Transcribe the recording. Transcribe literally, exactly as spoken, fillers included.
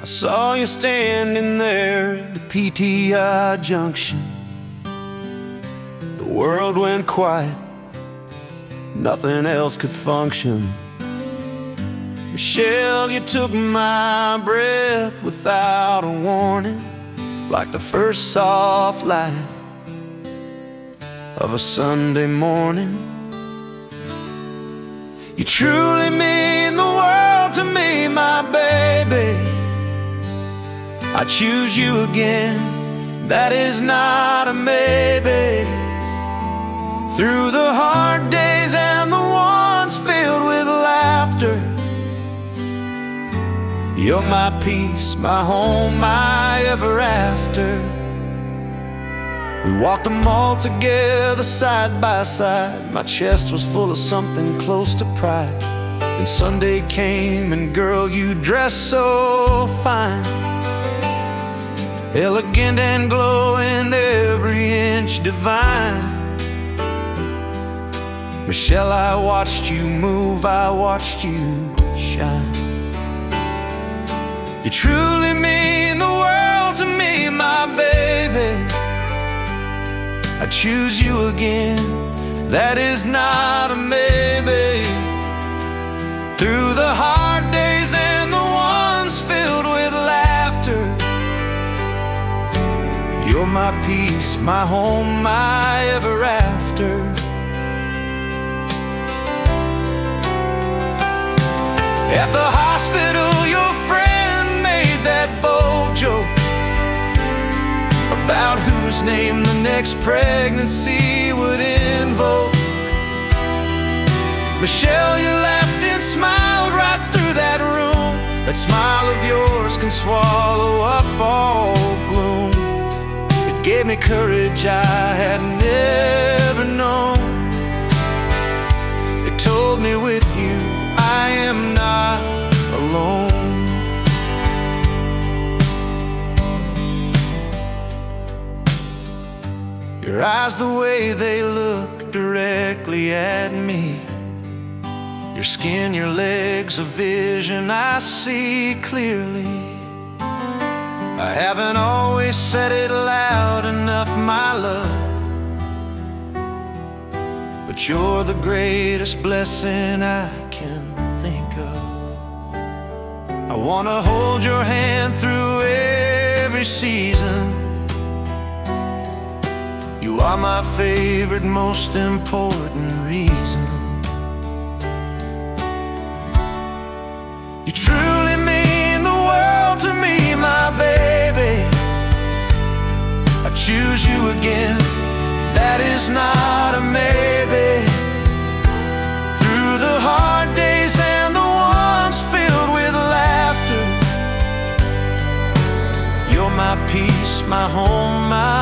saw you standing there at the P T I junction. The world went quiet, nothing else could function. Michelle, you took my breath without a warning, like the first soft light of a Sunday morning. You truly mean the world to me, my baby. I choose you again, that is not a maybe. Through the hard days and the ones filled with laughter, you're my peace, my home, my ever after. We walked them all together side by side. My chest was full of something close to pride. Then Sunday came and girl, you dressed so fine, elegant and glowing, every inch divine. Michelle, I watched you move, I watched you shine. You truly mean the world to me, my baby. I choose you again, that is not a maybe. Through the hard days and the ones filled with laughter, you're my peace, my home, my ever after. At the hospital, your friend made that bold joke about whose name the next pregnancy would invoke. Michelle, you laughed and smiled right through that room. That smile of yours can swallow up all gloom. It gave me courage I had never known. It told me with you I am not alone. Your eyes, the way they look directly at me, your skin, your legs, a vision I see clearly. I haven't always said it loud enough, my love, but you're the greatest blessing I can think of. I wanna hold your hand through every season. You are my favorite, most important reason. You truly mean the world to me, my baby. I choose you again, that is not a maybe. Through the hard days and the ones filled with laughter, you're my peace, my home, my